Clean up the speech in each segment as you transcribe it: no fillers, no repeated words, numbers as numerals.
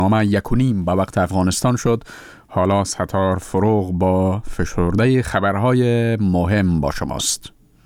نامه 1:30 به وقت افغانستان شد. حالا ستار فروغ با فشرده خبرهای مهم با شماست.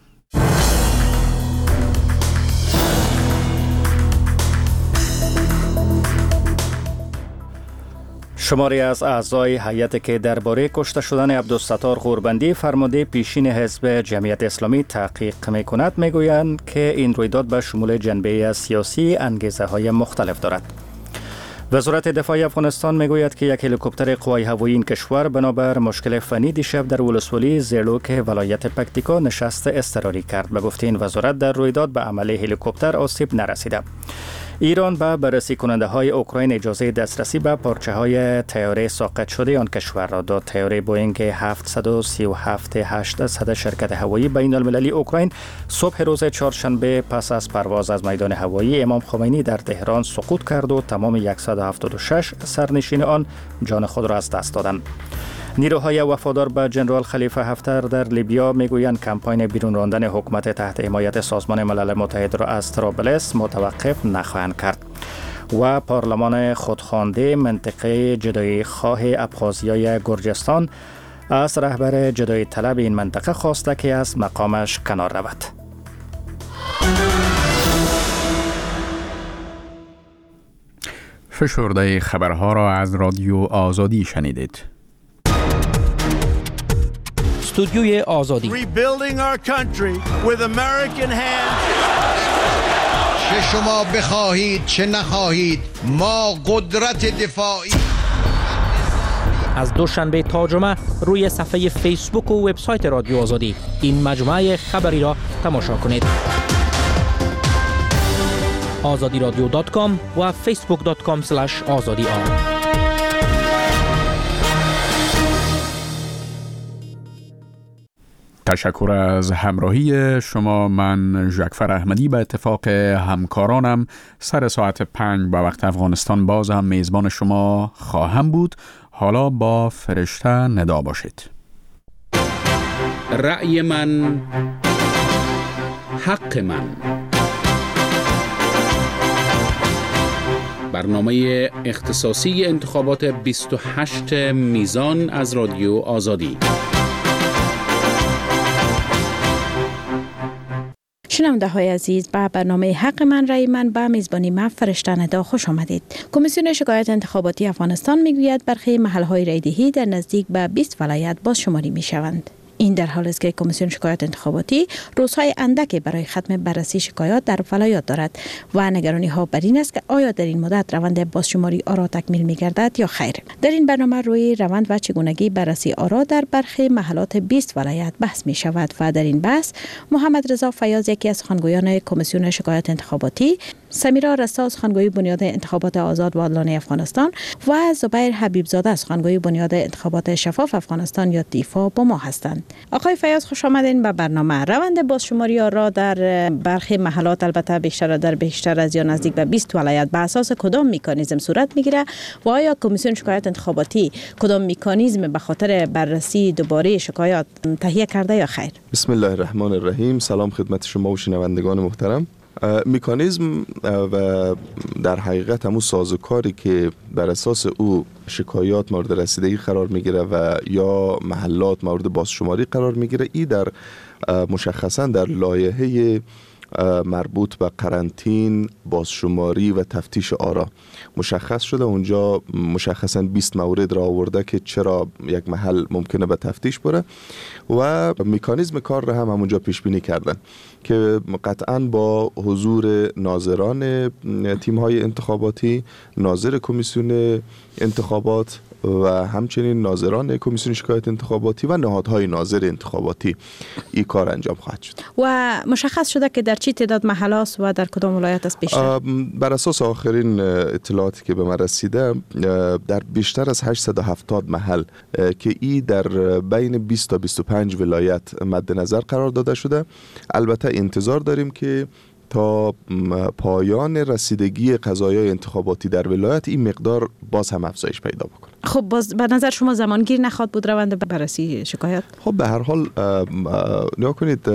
شماری از اعضای هیئتی که درباره کشته شدن عبدالستار غوربندی فرمانده پیشین حزب جمعیت اسلامی تحقیق می‌کند میگویند که این رویداد به شمول جنبه سیاسی انگیزه‌های مختلف دارد. وزارت دفاع افغانستان میگوید که یک هلیکوپتر قوای هوایی این کشور بنابر مشکل فنی دیشب در ولسوالی زیرلوک ولایت پکتیکا نشست اضطراری کرد. به گفته این وزارت در رویداد به عمل هلیکوپتر آسیب نرسیده. ایران به بررسی کننده های اوکراین اجازه دسترسی به پارچه های طیاره ساقط شده آن کشور را داد. طیاره بوئینگ 737-800 شرکت هوایی بین المللی اوکراین صبح روز چهارشنبه پس از پرواز از میدان هوایی امام خمینی در تهران سقوط کرد و تمام 176 سرنشین آن جان خود را از دست دادند. نیروهای وفادار به جنرال خلیفه حفتر در لیبیا میگویند کمپاین بیرون راندن حکومت تحت حمایت سازمان ملل متحد را از طرابلس متوقف نخواهند کرد. و پارلمان خودخوانده منطقه جدایی خواه ابخازیای گرجستان از رهبر جدایی طلب این منطقه خواسته که از مقامش کنار رود. فشرده خبرها را از رادیو آزادی شنیدید. استودیوی آزادی. Rebuilding our country with American hands. چه شما بخواهید چه نخواهید ما قدرت دفاعی. از دوشنبه تا جمعه روی صفحه فیسبوک و وبسایت رادیو آزادی این مجموعه خبری را تماشا کنید. azadiradio.com و facebook.com/azadi. تشکر از همراهی شما. من ژکفر احمدی به اتفاق همکارانم سر ساعت 5 به وقت افغانستان باز هم میزبان شما خواهم بود. حالا با فرشته ندا باشید. رأی من حق من. برنامه اختصاصی انتخابات 28 میزان از رادیو آزادی. شنونده های عزیز، به برنامه حق من رأی من به میزبانی من فرشته ندا خوش آمدید. کمیسیون شکایت انتخاباتی افغانستان میگوید برخی محل‌های رایدهی در نزدیک به 20 ولایت بازشماری میشوند. این در حالی است که کمیسیون شکایت انتخاباتی روزهای اندکی برای ختم بررسی شکایات در ولایات دارد و نگرانی ها بر این است که آیا در این مدت روند بازشماری آرا تکمیل می‌گردد یا خیر. در این برنامه روی روند و چگونگی بررسی آرا در برخی محلات 20 ولایت بحث می شود و در این بحث محمد رضا فیاض، یکی از سخنگویان کمیسیون شکایت انتخاباتی، سمیرا رسا، سخنگوی بنیاد انتخابات آزاد و عادلانه افغانستان و زبیر حبیب زاده، سخنگوی بنیاد انتخابات شفاف افغانستان یا دیفا با ما هستند. آقای فیاض خوش آمدین به برنامه. روند بازشماری آرا در برخی محلات، البته بیشتر از یا نزدیک به 20 ولایت، به اساس کدام مکانیزم صورت میگیره و آیا کمیسیون شکایت انتخاباتی کدام مکانیزم به خاطر بررسی دوباره شکایات تهیه کرده یا خیر؟ بسم الله الرحمن الرحیم. سلام خدمت شما و شنوندگان محترم. مکانیزم و در حقیقت همون سازوکاری که بر اساس او شکایات مورد رسیدگی قرار میگیره و یا محلات مورد بازشماری قرار میگیره، ای در مشخصا در لایحه مربوط به قرنطین، بازشماری و تفتیش آرا مشخص شده. اونجا مشخصا 20 مورد را آورده که چرا یک محل ممکنه به تفتیش بره و مکانیزم کار را هم همونجا پیش بینی کردن که قطعا با حضور ناظران تیم‌های انتخاباتی، ناظر کمیسیون انتخابات و همچنین ناظران کمیسیون شکایت انتخاباتی و نهادهای ناظر انتخاباتی این کار انجام خواهد شد. و مشخص شده که در چه تعداد محل است و در کدام ولایت است بیشتر؟ بر اساس آخرین اطلاعاتی که به من رسیده در بیشتر از 870 محل که ای در بین 20 تا 25 ولایت مد نظر قرار داده شده. البته انتظار داریم که تا پایان رسیدگی قضایای انتخاباتی در ولایت این مقدار باز هم افزایش پیدا بکنه. خب باز به نظر شما زمانگیر نخواهد بود روند بررسی شکایت؟ خب به هر حال نگاه کنید،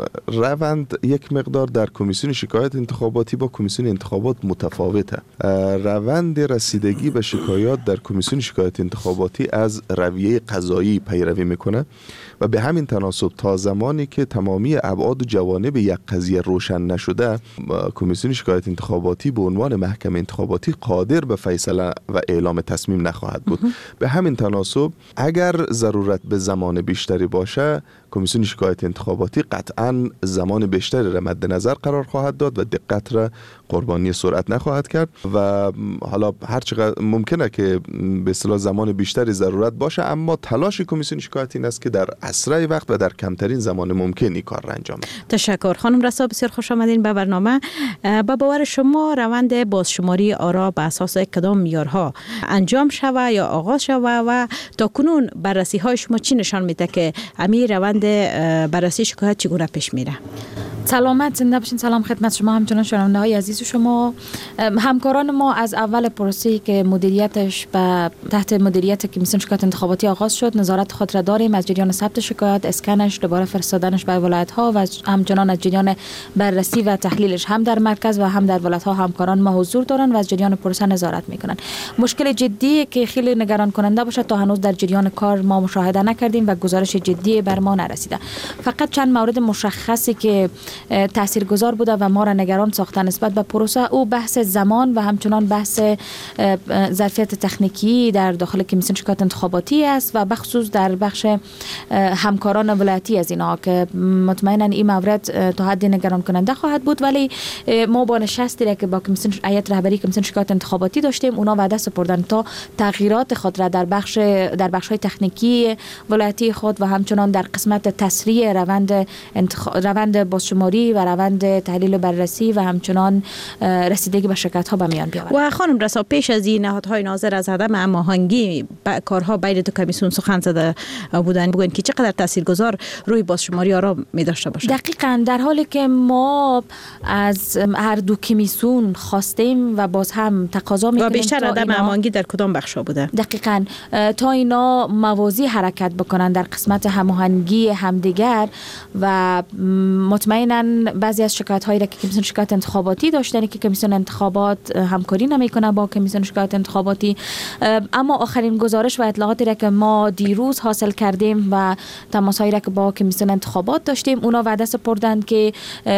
روند یک مقدار در کمیسیون شکایت انتخاباتی با کمیسیون انتخابات متفاوته. روند رسیدگی به شکایات در کمیسیون شکایت انتخاباتی از رویه قضایی پیروی میکنه و به همین تناسب تا زمانی که تمامی ابعاد و جوانب یک قضیه روشن نشده، کمیسیون شکایت انتخاباتی به عنوان محکمه انتخاباتی قادر به فیصله و اعلام تصمیم نخواهد بود. به همین تناسب اگر ضرورت به زمان بیشتری باشه، کمیسیون شکایت انتخاباتی قطعاً زمان بیشتری را مد نظر قرار خواهد داد و دقت را قربانی سرعت نخواهد کرد و حالا هر چقدر ممکنه که به اصطلاح زمان بیشتری ضرورت باشه، اما تلاش کمیسیون شکایت این است که در اسرع وقت و در کمترین زمان ممکن این کار را انجام دهد. تشکر خانم رسا، بسیار خوش آمدین به برنامه. با باور شما روند بازشماری آرا به اساس کدام معیارها انجام شوه یا آغاز شوه و تا کنون بررسی های شما چی نشان میده که امیر روند بررسی شکایت چگونه پیش میره؟ سلامت، زنده باشین. سلام خدمت شما، همچنان شنونده های عزیز شما. همکاران ما از اول پروسه‌ای که مدیریتش به تحت مدیریت کمیسیون شکایت انتخاباتی آغاز شد، نظارت خود را داریم از جریان ثبت شکایت، اسکنش، دوباره فرستادنش به ولایت ها و همچنان از جریان بررسی و تحلیلش هم در مرکز و هم در ولایت ها همکاران ما حضور دارن و از جریان پروسه نظارت میکنن. مشکل جدی که خیلی نگران کننده باشه تا هنوز در جریان کار ما مشاهده نکردیم و گزارش جدی بر ما نرسیده. فقط چند مورد مشخصی که تاثیرگذار بوده و ما را نگران ساخته نسبت به پروسه، او بحث زمان و همچنان بحث ظرفیت تکنیکی در داخل کمیسیون شکایت انتخاباتی است و بخصوص در بخش همکاران ولایتی از اینا که مطمئنا این مورد تا حدی نگران کننده خواهد بود. ولی ما با نشستی که با کمیسیون هیئت رهبری کمیسیون شکایت انتخاباتی داشتیم، اونا وعده سپردن تا تغییرات خود را در بخش‌های تکنیکی ولایتی خود و همچنان در قسمت تسریع روند بازشماری و روند تحلیل و بررسی و همچنان رسیدگی به شکایت‌ها به میان بیاورد. و خانم رسا، پیش از این نهادهای ناظر از عدم هماهنگی کارها بین دو کمیسیون سخن زده بودن، بگوین که چقدر تاثیرگذار روی بازشماری آرا می داشته باشه؟ دقیقاً، در حالی که ما از هر دو کمیسیون خواستیم و باز هم تقاضا می‌کنیم و بیشتر عدم هماهنگی در کدام بخشا بوده؟ دقیقاً تا اینا موازی حرکت بکنن در قسمت هماهنگی همدیگر و مطمئناً بعضی از شکایت‌هایی را که کمیسیون شکایت انتخاباتی داشتن که کمیسیون انتخابات همکاری نمی‌کنه با کمیسیون شکایت انتخاباتی، اما آخرین گزارش و اطلاعاتی را که ما دیروز حاصل کردیم و تماس‌هایی را که با کمیسیون انتخابات داشتیم، اونا وعده سپردند که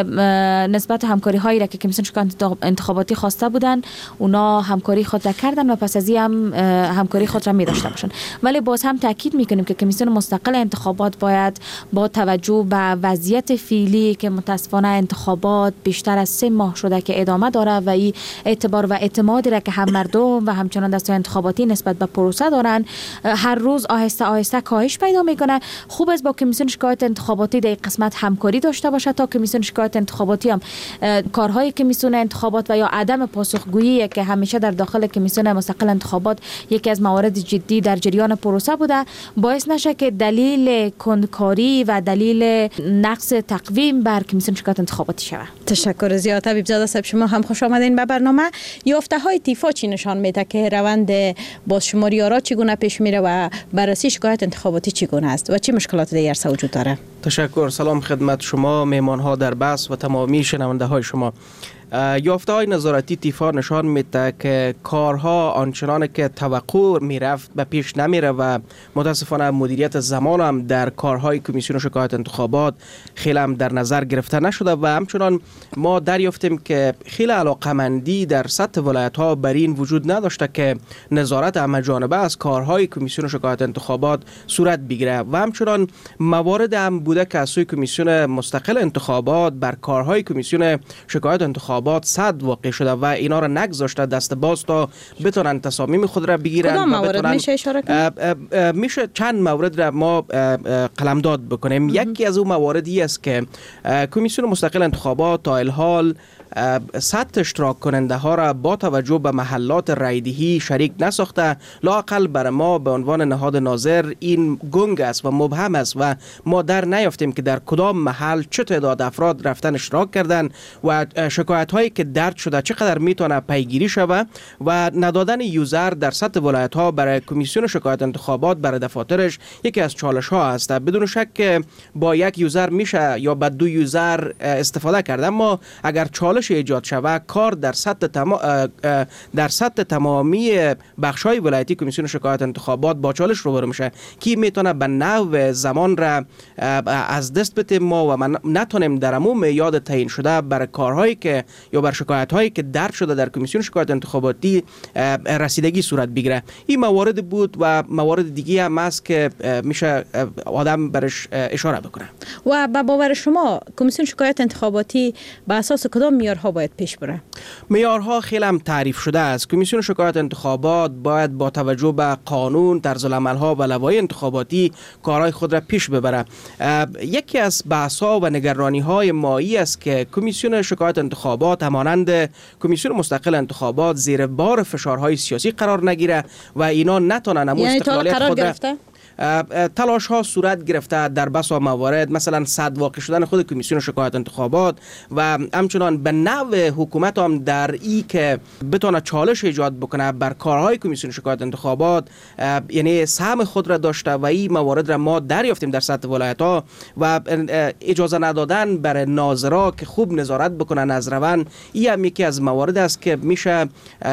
نسبت همکاری‌هایی را که کمیسیون شکایت انتخاباتی خواسته بودن، اونا همکاری خود را کردن و پس از این هم همکاری خود را می‌داشته باشن. ولی باز هم تاکید می‌کنیم که کمیسیون مستقل انتخابات باید با توجه به وضعیت فعلی که متأسفانه انتخابات بیشتر از 3 ماه شده که ادامه داره و این اعتبار و اعتمادی را که هم مردم و همچنان دستگاه انتخاباتی نسبت به پروسه دارن هر روز آهسته آهسته کاهش پیدا میکنه. خوب است با کمیسیون شکایت انتخاباتی در قسمت همکاری داشته باشه تا کمیسیون شکایت انتخاباتی هم کارهای کمیسیون انتخابات و یا عدم پاسخگویی که همیشه در داخل کمیسیون مستقل انتخابات یکی از موارد جدی در جریان پروسه بوده، باعث نشه که دلیل کندکاری و دلیل نقص تقویم بر کمیسیون شکایت انتخاباتی شود. تشکر زیاد. طبیب زاده صاحب، شما هم خوش آمدین به برنامه. یافته‌های تیفا چی نشان میده که روند بازشماری آرا چگونه پیش میره و بررسی شکایت انتخاباتی چگونه است و چه مشکلات در عرصه وجود داره؟ تشکر. سلام خدمت شما، مهمان‌ها در بحث و تمامی شنونده‌های شما. یافته‌های نظارتی تیفا نشان میده که کارها آنچنان که توقع میرفت به پیش نمیره و متاسفانه مدیریت زمان هم در کارهای کمیسیون شکایت انتخابات خیلی هم در نظر گرفته نشده و همچنان ما دریافتیم که خیلی علاقمندی در سطح ولایت‌ها بر این وجود نداشته که نظارت همه‌جانبه از کارهای کمیسیون شکایت انتخابات صورت بگیره و همچنان موارد هم بوده که از سوی کمیسیون مستقل انتخابات بر کارهای کمیسیون شکایت انتخابات صد واقع شده و اینا را نگذاشته دست باز تا بتونن تصامیم خود را بگیرن. کدام موارد میشه اشاره کنید؟ میشه چند مورد را ما قلمداد بکنیم. یکی از اون مواردی است که کمیسیون مستقل انتخابات تا الحال صد اشتراک کننده ها را با توجه به محلات رایدهی شریک نساخته، لااقل برای ما به عنوان نهاد ناظر این گنگ است و مبهم است و ما در نیافتیم که در کدام محل چه تعداد افراد رفتن اشتراک کردن و شکایت هایی که درج شده چقدر میتونه پیگیری شود و ندادن یوزر در سطح ولایت ها برای کمیسیون شکایت انتخابات برای دفاترش یکی از چالش ها است. بدون شک با یک یوزر میشه یا با دو یوزر استفاده کرد، اما اگر چالش ایجاد شود کار در سطح تمامی بخش‌های ولایتی کمیسیون شکایت انتخابات با چالش روبرو میشه که میتونه به نحو زمان را از دست بده ما و من نتونیم در عموم میاد تعیین شده برای کارهایی که یا بر شکایت‌هایی که درج شده در کمیسیون شکایت انتخاباتی رسیدگی صورت بگیره. این موارد بود و موارد دیگه هم هست که میشه آدم برش اشاره بکنه. و به باور شما کمیسیون شکایت انتخاباتی به اساس کدام معیارها باید پیش بره؟ معیارها خیلی هم تعریف شده است. کمیسیون شکایت انتخابات باید با توجه به قانون، طرزالعمل‌ها و لوایح انتخاباتی کارهای خود را پیش ببره. یکی از بحث‌ها و نگرانی‌های مایی است که کمیسیون شکایت انتخابات همانند کمیسیون مستقل انتخابات زیر بار فشارهای سیاسی قرار نگیره و اینا نتونن استقلالیت خود را تلاش ها صورت گرفته در بسا موارد، مثلا صد واقع شدن خود کمیسیون شکایت انتخابات و همچنان به نوع حکومت هم در ای که بتونه چالش ایجاد بکنه بر کارهای کمیسیون شکایت انتخابات، یعنی سهم خود را داشته و این موارد را ما دریافتیم در سطح ولایت ها و اجازه ندادن بر ناظرا که خوب نظارت بکنن از روند، این هم یکی از موارد است که میشه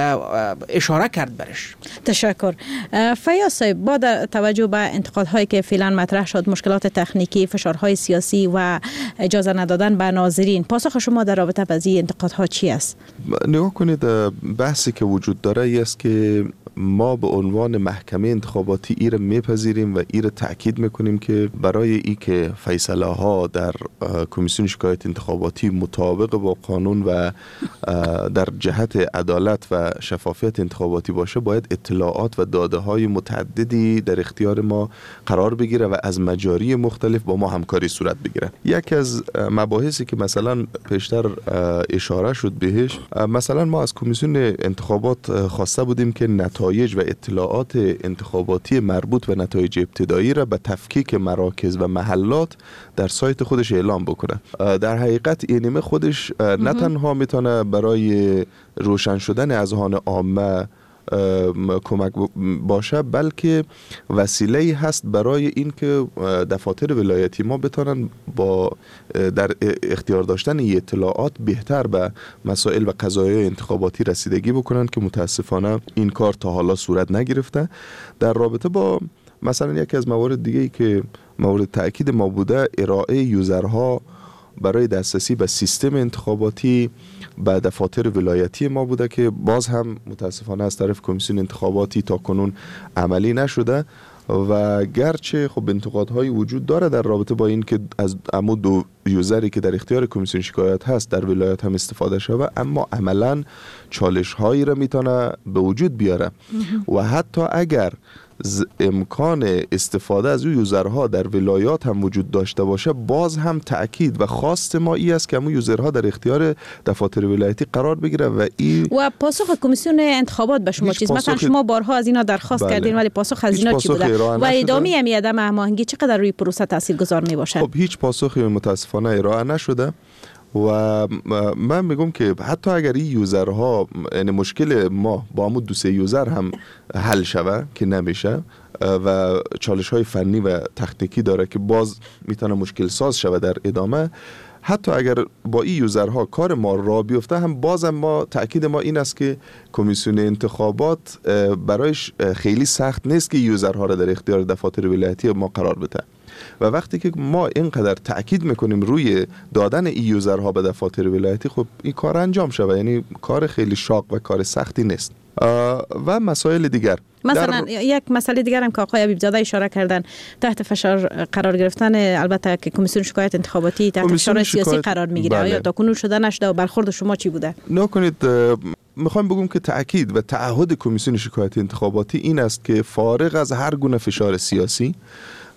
اشاره کرد برش. تشکر. فیاض صاحب، با توجه به انتقادهایی که فعلا مطرح شد، مشکلات تکنیکی، فشارهای سیاسی و اجازه ندادن به ناظرین، پاسخ شما در رابطه با این انتقادها چی است؟ نگاه کنید، بحثی که وجود داره ای است که ما به عنوان محکمه انتخاباتی ایر میپذیریم و ایر تأکید میکنیم که برای ای که فیصله ها در کمیسیون شکایت انتخاباتی مطابق با قانون و در جهت عدالت و شفافیت انتخاباتی باشه، باید اطلاعات و داده های متعددی در اختیار ما قرار بگیره و از مجاری مختلف با ما همکاری صورت بگیره. یکی از مباحثی که مثلا پیشتر اشاره شد بهش، مثلا ما از کمیسیون انتخابات خواسته بودیم که نتایج و اطلاعات انتخاباتی مربوط و نتایج ابتدایی را به تفکیک مراکز و محلات در سایت خودش اعلام بکنه. در حقیقت اینیمه خودش نه تنها میتونه برای روشن شدن اذهان عامه کمک باشه، بلکه وسیله‌ای هست برای این که دفاتر ولایتی ما بتونن با در اختیار داشتن این اطلاعات بهتر به مسائل و قضایای انتخاباتی رسیدگی بکنن که متاسفانه این کار تا حالا صورت نگرفته. در رابطه با مثلا یکی از موارد دیگه‌ای که مورد تأکید ما بوده، ارائه یوزرها برای دسترسی به سیستم انتخاباتی به دفاتر ولایتی ما بوده که باز هم متاسفانه از طرف کمیسیون انتخاباتی تا کنون عملی نشده و گرچه خب انتقادهایی وجود داره در رابطه با این که از دو یوزری که در اختیار کمیسیون شکایت هست در ولایت هم استفاده شده، اما عملا چالش هایی را میتونه به وجود بیاره و حتی اگر امکان استفاده از او یوزرها در ولایات هم وجود داشته باشه، باز هم تأکید و خواست ما ای است که همون یوزرها در اختیار دفاتر ولایتی قرار بگیره و پاسخ کمیسیون انتخابات به شما چیز؟ مثلا شما بارها از اینا درخواست کردین ولی پاسخ از اینا چی بوده و ادامه عدم هماهنگی چقدر روی پروسه تاثیرگذار می باشه؟ خب هیچ پاسخی متاسفانه ارائه نشده و من میگم که حتی اگر این یوزرها، یعنی مشکل ما با همون 2-3 یوزر هم حل شوه که نمیشه و چالش های فنی و تکنیکی داره که باز میتونه مشکل ساز شوه در ادامه، حتی اگر با این یوزرها کار ما را بیفته هم بازم ما تأکید ما این است که کمیسیون انتخابات برایش خیلی سخت نیست که یوزرها را در اختیار دفاتر ولایتی ما قرار بده و وقتی که ما اینقدر تأکید میکنیم روی دادن این یوزرها به دفاتر ولایتی، خب این کار انجام شود، یعنی کار خیلی شاق و کار سختی نیست. و مسائل دیگر، مثلا یک مسئله دیگر هم که آقای حبیبزاده اشاره کردن، تحت فشار قرار گرفتن، البته که کمیسیون شکایت انتخاباتی تحت فشار سیاسی قرار میگیره، آیا تا کنون شده نشده و برخورد شما چی بوده؟ نکنید، میخوام بگم که تأکید و تعهد کمیسیون شکایت انتخاباتی این است که فارغ از هر گونه فشار سیاسی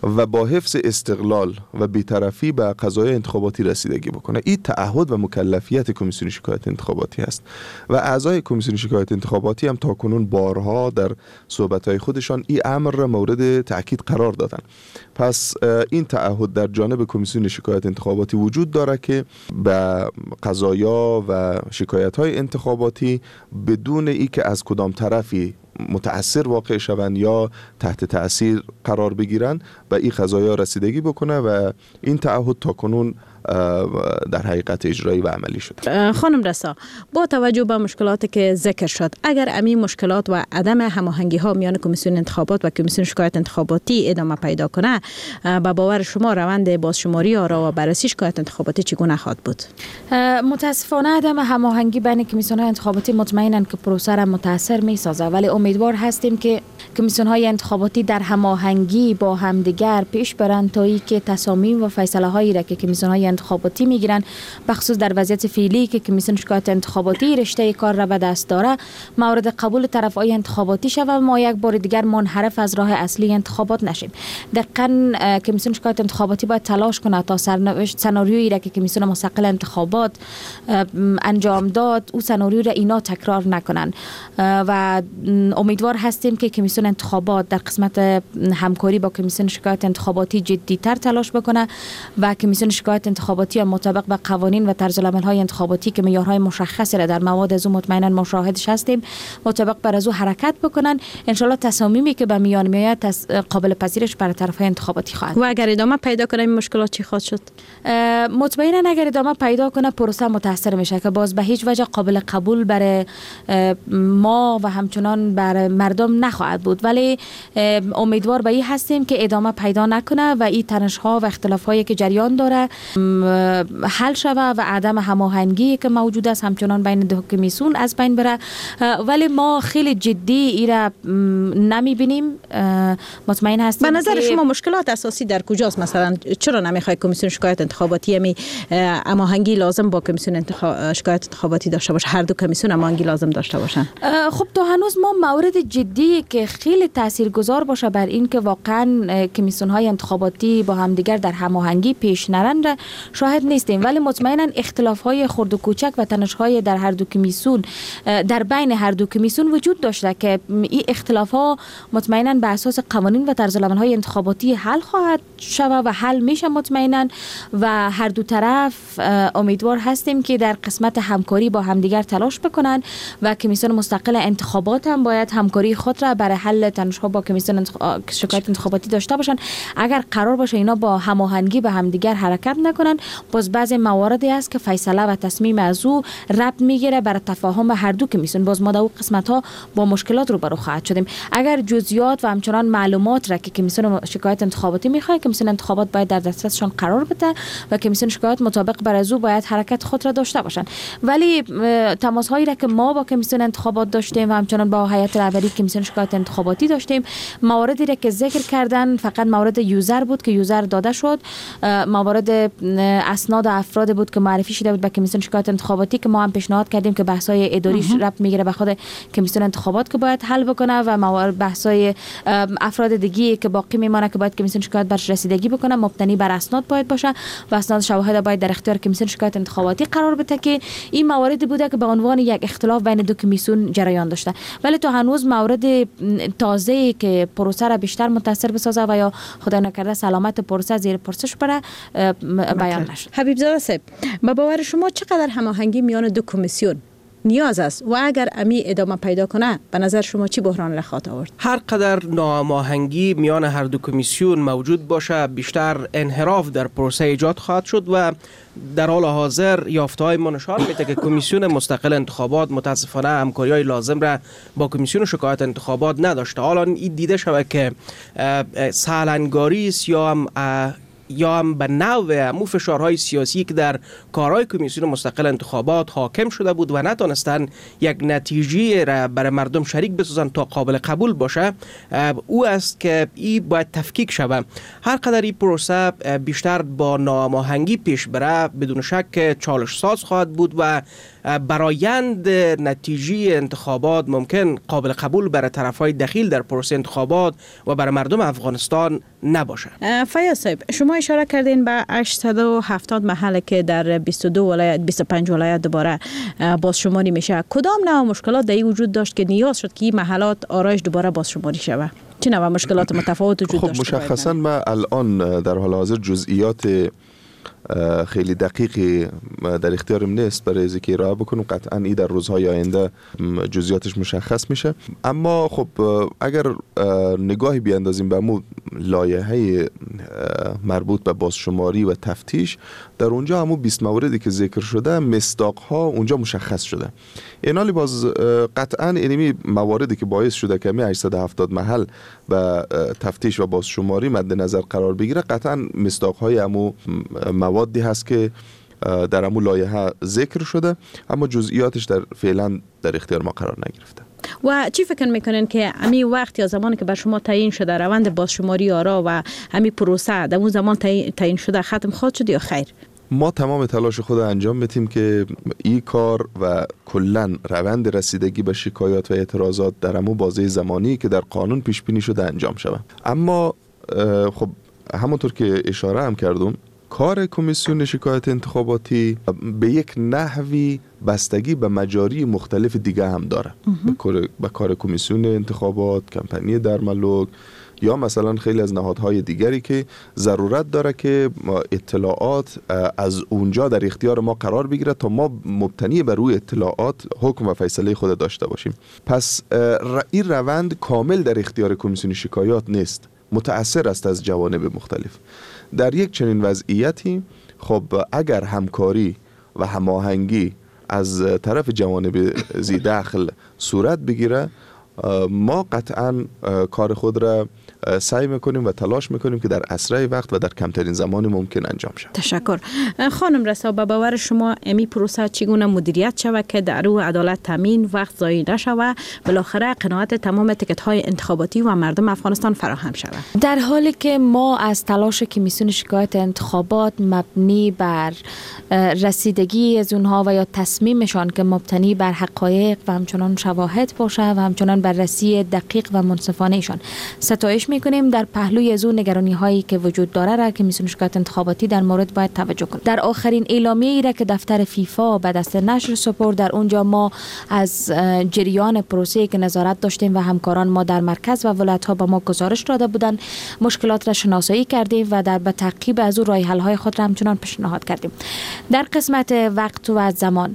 و با حفظ استقلال و بی‌طرفی به قضایای انتخاباتی رسیدگی بکنه. این تعهد و مکلفیت کمیسیون شکایت انتخاباتی است و اعضای کمیسیون شکایت انتخاباتی هم تاکنون بارها در صحبت‌های خودشان این امر را مورد تأکید قرار دادن. پس این تعهد در جانب کمیسیون شکایت انتخاباتی وجود داره که به قضایا و شکایت‌های انتخاباتی بدون اینکه از کدام طرفی متأثر واقع شوند یا تحت تأثیر قرار بگیرن به این قضایا رسیدگی بکنه و این تعهد تاکنون در حقیقت اجرایی و عملی شد. خانم رسا، با توجه به مشکلاتی که ذکر شد، اگر امی مشکلات و عدم هماهنگی ها میان کمیسیون انتخابات و کمیسیون شکایت انتخاباتی ادامه پیدا کنه، به باور شما روند بازشماری آرا و بررسی شکایت انتخاباتی چگونه خواهد بود؟ متاسفانه عدم هماهنگی بین کمیسیون های انتخاباتی مطمئناً که پروسه را متاثر میسازه، ولی امیدوار هستیم که کمیسیون های انتخاباتی در هماهنگی با همدیگر پیش برند تا اینکه تصامیم و فیصله هایی را که کمیسیون های انتخاباتی میگیرن، بخصوص در وضعیت فعلی که کمیسیون شکایت انتخاباتی رشته کار را به دست داره، مورد قبول طرفهای انتخاباتی شود و ما یک بار دیگر منحرف از راه اصلی انتخابات نشیم. دقیقاً کمیسیون شکایت انتخاباتی باید تلاش کنه تا سناریویی را که کمیسیون مستقل انتخابات انجام داد او سناریو را اینا تکرار نکنن و امیدوار هستیم که کمیسیون انتخابات در قسمت همکاری با کمیسیون شکایت انتخاباتی جدی‌تر تلاش بکنه و کمیسیون شکایت انتخاباتی مطابق به قوانین و طرزالعمل‌های انتخاباتی که معیارهای مشخصی را در مواد از او مطمئنا مشاهدش هستیم مطابق بر از او حرکت بکنن. ان شاء الله تصامیمی که به میان میآید قابل پذیرش برای طرفهای انتخاباتی خواهد. و اگر ادامه پیدا کنه این مشکلات چی خواهد شد؟ مطمئنا اگر ادامه پیدا کنه پروسه متاثر میشه که باز به هیچ وجه قابل قبول برای ما و همچنان برای مردم نخواهد بود، ولی امیدوار به این هستیم که ادامه پیدا نکنه و این تنش‌ها و اختلاف‌هایی که جریان داره حل شود و عدم هماهنگی که موجود است همچنان بین دو کمیسیون از بین بره. ولی ما خیلی جدی ایرا نمیبینیم. مطمئن هستیم. به نظر شما مشکلات اساسی در کجاست؟ مثلا چرا نمیخواد کمیسیون شکایت انتخاباتی هماهنگی لازم با کمیسیون شکایت انتخاباتی داشته باشه؟ هر دو کمیسیون هماهنگی لازم داشته باشن. خب تا هنوز ما مورد جدی که خیلی تاثیرگذار باشه بر این که واقعا کمیسیون های انتخاباتی با همدیگر در هماهنگی پیش نرن شاهد نیستیم، ولی مطمئنا اختلاف های خرد و کوچک و تنش های در هر دو کمیسیون در بین هر دو کمیسیون وجود داشته که این اختلاف ها مطمئنا به اساس قوانین و طرزالعمل های انتخاباتی حل خواهد شود و حل میشه مطمئنا و هر دو طرف امیدوار هستیم که در قسمت همکاری با همدیگر تلاش بکنن و کمیسیون مستقل انتخابات هم باید همکاری خود را برای حل تنش ها با کمیسیون شکایت انتخاباتی داشته باشن. اگر قرار باشه اینا با هماهنگی به همدیگر حرکت نکنن، باز بعضی مواردی است که فیصله و تصمیم از او ربط میگیره بر تفاهم هر دو کمیسیون، باز ما در اون قسمت ها با مشکلات روبرو خواهد شدیم. اگر جزئیات و همچنان معلومات را که کمیسیون شکایت انتخاباتی میخواد، کمیسیون انتخابات باید در دسترسشان قرار بده و کمیسیون شکایت مطابق بر از او باید حرکت خود را داشته باشند. ولی تماس هایی را که ما با کمیسیون انتخابات داشتیم و همچنان با هیئت رهبری کمیسیون شکایت انتخاباتی داشتیم، مواردی را که ذکر کردن فقط مورد یوزر بود که یوزر داده شد، موارد اسناد افراد بود که معرفی شده بود به کمیسیون شکایت انتخاباتی که ما هم پیشنهاد کردیم که بحث‌های اداریش ربط میگیره به خود کمیسیون انتخابات که باید حل بکنه و موارد بحث‌های افراد دیگه که باقی میمونه که باید کمیسیون شکایت برش رسیدگی بکنه مبتنی بر اسناد باید باشه و اسناد شواهد باید در اختیار کمیسیون شکایت انتخاباتی قرار بده که این مواردی بوده که به عنوان یک اختلاف بین دو کمیسیون جریان داشته، ولی تا هنوز مورد تازه‌ای که پروسه را بیشتر متاثر بسازه و یا خدا نکرده سلامت پروسه زیر پرسش بره بیان نشد. حبیب زاده صاحب، با باور شما چقدر هماهنگی میان دو کمیسیون نیاز است و اگر امی ادامه پیدا کنه به نظر شما چی بحران را خواهد آورد؟ هر قدر ناهماهنگی میان هر دو کمیسیون موجود باشه بیشتر انحراف در پروسه ایجاد خواهد شد و در حال حاضر یافته‌های ما نشان میده که کمیسیون مستقل انتخابات متاسفانه همکاری‌های لازم را با کمیسیون شکایت انتخابات نداشته. حالا این دیده شود که سالنگاری است یا هم به نوع امو فشارهای سیاسی که در کارهای کمیسیون مستقل انتخابات حاکم شده بود و نتونستن یک نتیجه را برای مردم شریک بسازن تا قابل قبول باشه، او است که این باید تفکیک شود. هر قدر این پروسه بیشتر با ناهماهنگی پیش بره بدون شک چالش ساز خواهد بود و برآیند نتیجه انتخابات ممکن قابل قبول برای طرفهای دخیل در پروسه انتخابات و برای مردم افغانستان نباشه. فیاض صاحب، شما اشاره کردین به 870 محل که در 22 ولایت 25 ولایت دوباره بازشماری میشه. کدام نوع مشکلات در این وجود داشت که نیاز شد که این محلات آرایش دوباره بازشماری شود؟ چه نوع مشکلات متفاوت وجود داشت؟ خب مشخصا ما الان در حال حاضر جزئیات خیلی دقیقی در اختیارم نیست برای از اینکه ارائه بکنم. قطعا این در روزهای آینده جزئیاتش مشخص میشه. اما خب اگر نگاهی بیاندازیم به مو لایحه مربوط به بازشماری و تفتیش، در اونجا همون 20 موردی که ذکر شده مصداقها اونجا مشخص شده. اینالی باز قطعا اینمی مواردی که باعث شده که 870 محل به تفتیش و بازشماری مد نظر قرار بگیره، قطعا مصداقهای همون موادی هست که در همون لایحه ذکر شده، اما جزئیاتش فعلا در اختیار ما قرار نگرفته. و چی فکر میکنین که همین وقت یا زمانی که بر شما تعیین شده روند بازشماری آرا و همین پروسه در اون زمان تعیین شده ختم خواهد شد یا خیر؟ ما تمام تلاش خود انجام میدیم که این کار و کلا روند رسیدگی به شکایات و اعتراضات در همون بازه زمانی که در قانون پیش بینی شده انجام شود. اما خب همونطور که اشاره هم کردم، کار کمیسیون شکایت انتخاباتی به یک نحوی بستگی به مجاری مختلف دیگه هم داره. به کار کمیسیون انتخابات، کمپانی درملوک یا مثلا خیلی از نهادهای دیگری که ضرورت داره که اطلاعات از اونجا در اختیار ما قرار بگیره تا ما مبتنی بر روی اطلاعات حکم و فیصله خود داشته باشیم. پس این روند کامل در اختیار کمیسیون شکایات نیست، متأثر است از جوانب مختلف. در یک چنین وضعیتی خب اگر همکاری و هماهنگی از طرف جوانب ذی دخل صورت بگیره، ما قطعا کار خود را سعی میکنیم و تلاش میکنیم که در اسرع وقت و در کمترین زمان ممکن انجام شود. تشکر. خانم رسا، به باور شما امی پروسه چگونه مدیریت شود که در او عدالت تامین، وقت ضایع نشود، بالاخره قناعت تمام تیکت های انتخاباتی و مردم افغانستان فراهم شود؟ در حالی که ما از تلاش کمیسیون شکایت انتخابات مبنی بر رسیدگی از اونها و یا تصمیمشان که مبتنی بر حقایق و همچنان شواهد باشه و همچنان بررسی دقیق و منصفانه ایشان ستایش میکنیم، در پهلوی از اون نگرانی هایی که وجود داره را که کمیسیون شکایت انتخاباتی در مورد باید توجه کنه. در آخرین اعلامیه ای را که دفتر فیفا به دست نشر سپرد، در اونجا ما از جریان پروسه که نظارت داشتیم و همکاران ما در مرکز و ولایت ها به ما گزارش داده بودند، مشکلات را شناسایی کردیم و در به تعقیب از اون راه حل های خود را همچنان پیشنهاد کردیم. در قسمت وقت و زمان،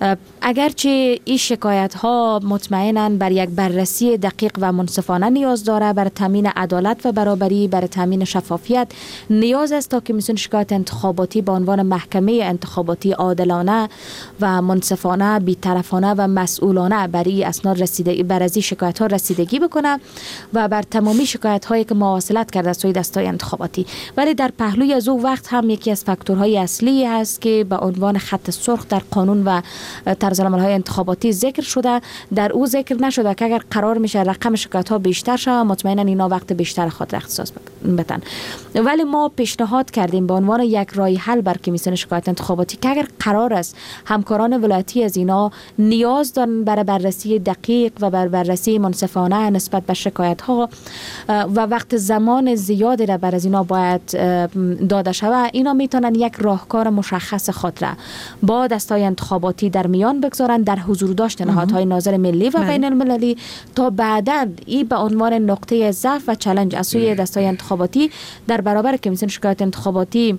اگرچه این شکایت ها مطمئناً بر یک بررسی دقیق و منصفانه نیاز داره، بر تامین عدالت و برابری، بر تامین شفافیت نیاز است تا کمیسیون شکایت انتخاباتی به عنوان محکمه انتخاباتی عادلانه و منصفانه، بی‌طرفانه و مسئولانه بر این اسناد رسیدگی، بر از این شکایت ها رسیدگی بکنه و بر تمامی شکایت هایی که مواصلت کرده از سوی دستای انتخاباتی. ولی در پهلوی از او وقت هم یکی از فاکتورهای اصلی است که به عنوان خط سرخ در قانون و طرزالعمل‌های انتخاباتی ذکر شده. در او ذکر نشده که اگر قرار میشه رقم شکایت ها بیشتر شه، مطمئنا اینا وقت بیشتر خود را اختصاص بدن. ولی ما پیشنهاد کردیم به عنوان یک راه حل بر کمیسیون شکایت انتخاباتی که اگر قرار است همکاران ولایتی از اینا نیاز دارن برای بررسی دقیق و بر بررسی منصفانه نسبت به شکایت ها و وقت زمان زیادی را بر از اینا باید داده شود، اینا میتونن یک راهکار مشخص خود را با دستای انتخاباتی در میان بگذارن در حضور داشت نهادهای ناظر ملی و بین المللی تا بعدا این به عنوان نقطه ضعف و چالش از سوی دستای انتخاباتی در برابر کمیسیون شکایت انتخاباتی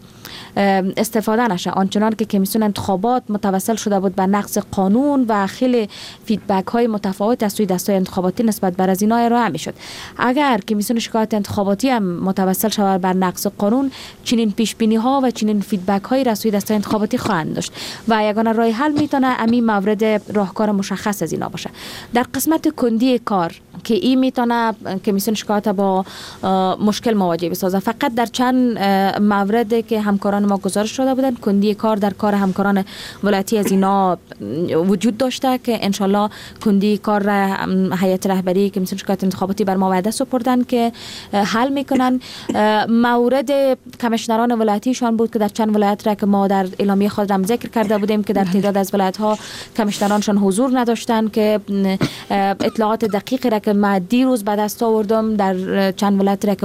استفاده نشه. آنچنان که کمیسیون انتخابات متوسل شده بود به نقض قانون و خیلی فیدبک های متفاوت از سوی دستای انتخاباتی نسبت بر از اینا ارائه میشد. اگر کمیسیون شکایت انتخاباتی هم متوسل شود بر نقض قانون، چنین پیش بینی ها و چنین فیدبک های از سوی دستای انتخاباتی خواهند داشت و یگانه راه حل میتونه همین مورد راهکار مشخص از اینا باشه. در قسمت کندی کار که این میتونه کمیسیون شکایت با مشکل مواجه بسازه، فقط در چند موردی که همکاران ما گزارش داده بودن کندی کار در کار همکاران ولایتی از اینا وجود داشته که انشالله کندی کار را هیئت رهبری کمیسیون شکایت انتخاباتی بر ما وعده سپردن که حل میکنن. مورد کمیشنران ولایتیشان بود که در چند ولایت را که ما در اعلامیه خود هم ذکر کرده بودیم که در تعداد از ولایت ها کمیشنرانشان حضور نداشتن، که اطلاعات دقیقی را که ما دیروز به دست آوردم در چند ولایت را که ما نام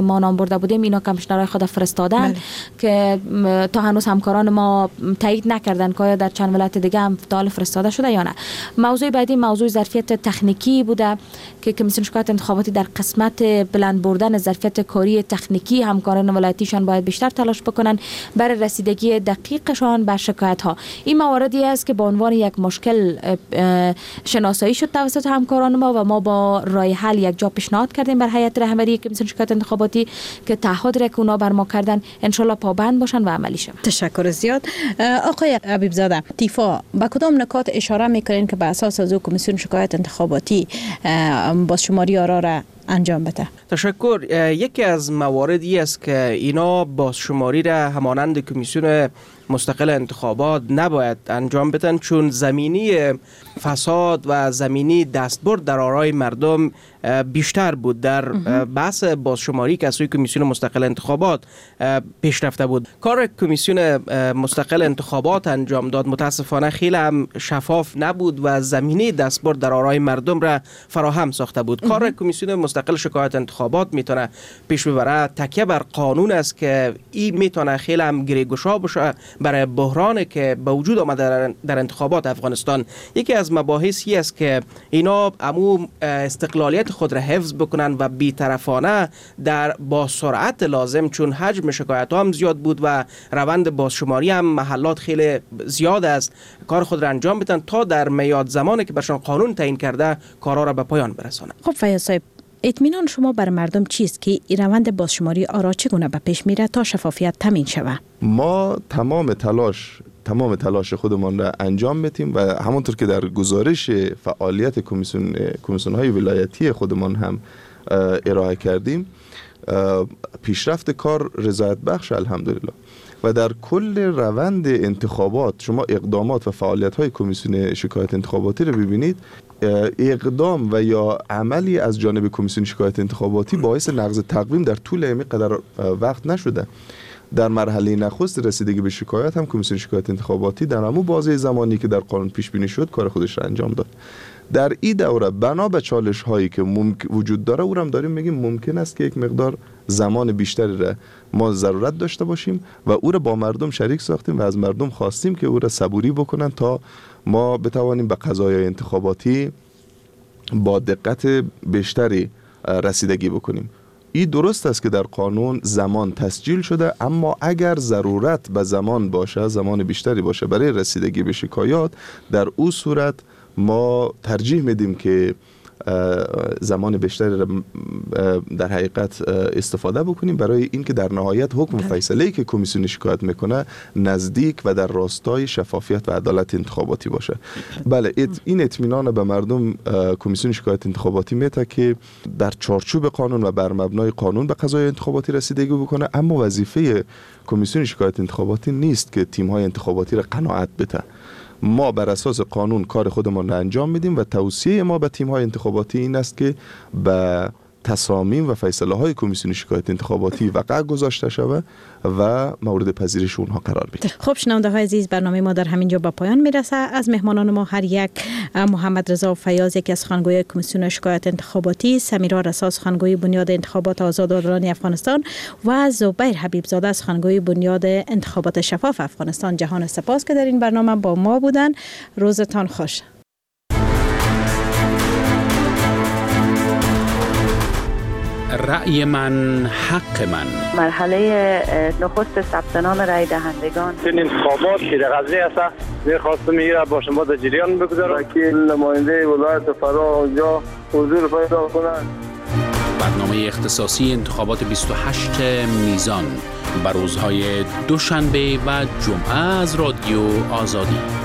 برده بودیم اینا کمیشنرای خود فرستادن که تا هنوز همکاران ما تایید نکردن که در چند ولایت دیگه هم فعال فرستاده شده یا نه. موضوع بعدی موضوع ظرفیت تکنیکی بوده که کمیسیون شکایت انتخاباتی در قسمت بلند بردن ظرفیت کاری تکنیکی همکاران ولایتیشان باید بیشتر تلاش بکنن برای رسیدگی دقیقشان به شکایت ها. این مواردی است که به عنوان یک مشکل شناسایی شد توسط همکاران ما و ما با راه حل یک جا پیشنهاد کردیم بر هیئت رهبری کمیسیون شکایت انتخاباتی که تعهد را که اونا بر ما کردن ان شاء الله پابند باشن و عملی شود. تشکر زیاد. آقای حبیب زاده، تیفا با کدام نکات اشاره میکنین که به اساس از کمیسیون شکایت انتخاباتی بازشماری آرا را انجام بده؟ تشکر. یکی از مواردی است که اینا بازشماری را همانند کمیسیون مستقل انتخابات نباید انجام بدن، چون زمینی فساد و زمینی دستبرد در آرای مردم بیشتر بود. در بحث بازشماری که از سوی کمیسیون مستقل انتخابات پیش رفته بود، کار کمیسیون مستقل انتخابات انجام داد متاسفانه خیلی هم شفاف نبود و زمینی دستبرد در آرای مردم را فراهم ساخته بود. کار کمیسیون مستقل شکایت انتخابات میتونه پیش ببره تکیه بر قانون است که این میتونه خیلی هم گریگوشا باشه برای بحرانی که به وجود آمده در انتخابات افغانستان. یکی از مباحثی است که اینا عموم استقلالیت خود را حفظ بکنن و بی‌طرفانه در با سرعت لازم، چون حجم شکایت ها هم زیاد بود و روند بازشماری هم محلات خیلی زیاد است، کار خود را انجام بدن تا در میاد زمانی که برشان قانون تعیین کرده کارا را به پایان برسانند. خب فیاض صاحب، اطمینان شما بر مردم چیست که این روند بازشماری آرا چگونه به پیش میره تا شفافیت تامین شود؟ ما تمام تلاش خودمان را انجام میدیم و همونطور که در گزارش فعالیت کمیسیون های ولایتی خودمان هم ارائه کردیم، پیشرفت کار رضایت بخش الحمدلله. و در کل روند انتخابات شما اقدامات و فعالیت های کمیسیون شکایت انتخاباتی رو ببینید، اقدام و یا عملی از جانب کمیسیون شکایت انتخاباتی باعث نقض تقویم در طول اینقدر وقت نشده. در مرحله نخست رسیدگی به شکایت هم کمیسیون شکایت انتخاباتی در همون بازه زمانی که در قانون پیش بینی شد کار خودش را انجام داد. در این دوره بنا به چالش هایی که وجود داره او هم داریم میگیم ممکن است که یک مقدار زمان بیشتری را ما ضرورت داشته باشیم و او را با مردم شریک ساختیم و از مردم خواستیم که او را صبوری بکنن تا ما بتوانیم به قضایای انتخاباتی با دقت بیشتری رسیدگی بکنیم. این درست است که در قانون زمان تسجیل شده، اما اگر ضرورت به زمان باشه، زمان بیشتری باشه برای رسیدگی به شکایات، در او صورت ما ترجیح میدیم که زمان بیشتری را در حقیقت استفاده بکنیم برای اینکه در نهایت حکم فیصله‌ای که کمیسیون شکایت میکنه نزدیک و در راستای شفافیت و عدالت انتخاباتی باشه. بله، این اطمینان به مردم کمیسیون شکایت انتخاباتی میده که در چارچوب قانون و بر مبنای قانون به قضای انتخاباتی رسیدگی بکنه، اما وظیفه کمیسیون شکایت انتخاباتی نیست که تیم‌های انتخاباتی را قناعت بده. ما بر اساس قانون کار خودمان را انجام میدیم و توصیه ما به تیم‌های انتخاباتی این است که به تصامیم و فیصله های کمیسیون شکایت انتخاباتی وقع گذاشته شود و مورد پذیرش اونها قرار بگیرد. خب شنونده های عزیز، برنامه ما در همین جا به پایان میرسه. از مهمانان ما هر یک، محمد رضا فیاض یکی از سخنگوی کمیسیون شکایت انتخاباتی، سمیرا رسا سخنگوی بنیاد انتخابات آزاد و عادلانه افغانستان و زبیر حبیب زاده سخنگوی بنیاد انتخابات شفاف افغانستان، جهان سپاس که در این برنامه با ما بودن. روزتان خوش. رأی من حق من. مرحله نخست ثبت نام رای دهندگان این انتخابات که در قضیه است می‌خواستم میره با شما در جریان بگذارم که نماینده ولایت فرا اونجا حضور پیدا کنند. برنامه اختصاصی انتخابات 28 میزان بر روزهای دوشنبه و جمعه از رادیو آزادی.